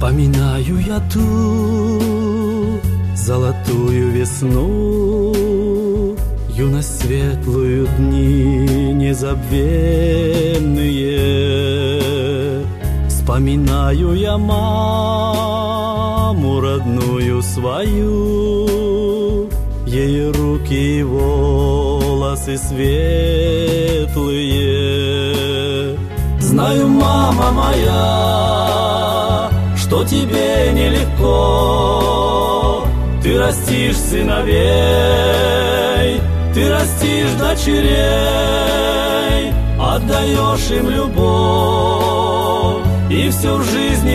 Вспоминаю я ту золотую весну, юность светлую, дни незабвенные. Вспоминаю я маму родную свою, ей руки и волосы светлые. Знаю, мама моя, что тебе нелегко. Ты растишь сыновей, ты растишь дочерей, отдаешь им любовь, и все в жизни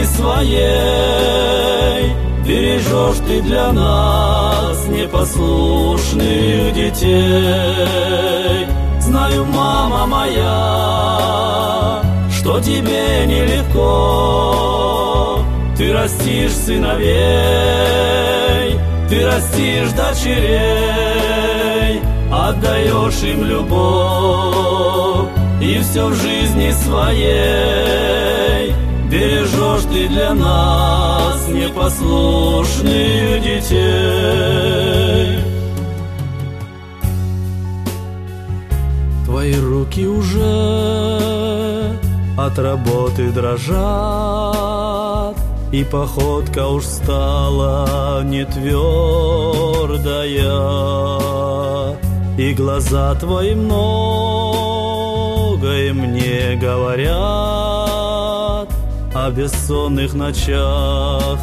своей бережешь ты для нас непослушных детей. Знаю, мама моя, что тебе нелегко. Ты растишь сыновей, ты растишь дочерей, отдаешь им любовь, и все в жизни своей бережешь ты для нас непослушных детей. Твои руки уже от работы дрожат, и походка уж стала не твердая, и глаза твои многое мне говорят о бессонных ночах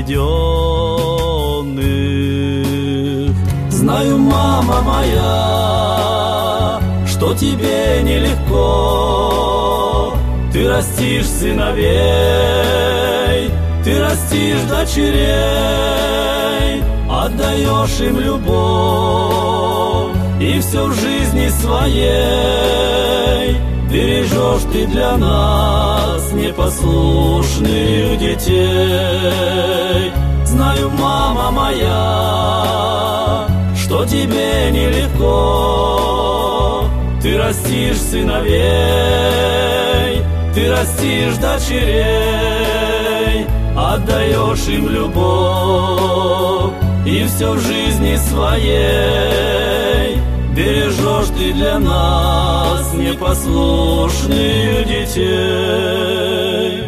проведенных. Знаю, мама моя, что тебе нелегко. Ты растишь сыновей, ты растишь дочерей, отдаешь им любовь, и все в жизни своей бережешь ты для нас непослушных детей. Знаю, мама моя, что тебе нелегко. Ты растишь сыновей, ты растишь дочерей, отдаешь им любовь, и все в жизни своей бережешь ты для нас непослушных детей.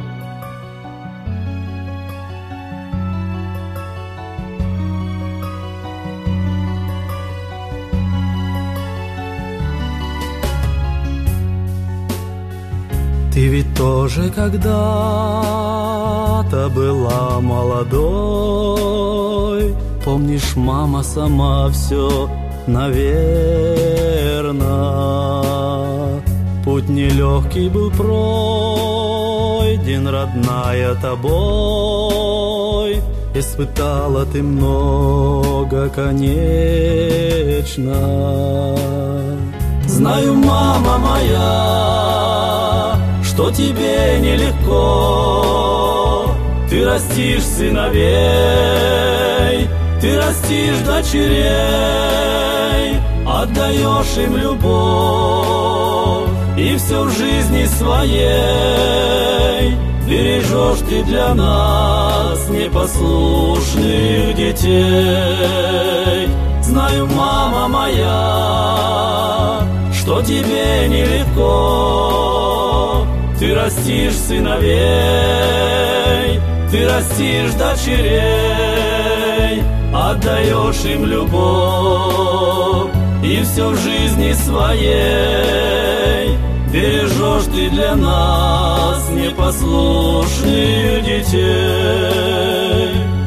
Ты ведь тоже когда-то была молодой. Помнишь, мама сама все, наверно. Путь нелегкий был пройден, родная, тобой. Испытала ты много, конечно. Знаю, мама моя, что тебе нелегко. Ты растишь сыновей, ты растишь дочерей, отдаешь им любовь, и все в жизни своей бережешь ты для нас непослушных детей. Знаю, мама моя, что тебе нелегко. Ты растишь сыновей, ты растишь дочерей, отдаешь им любовь, и все в жизни своей бережешь ты для нас непослушных детей.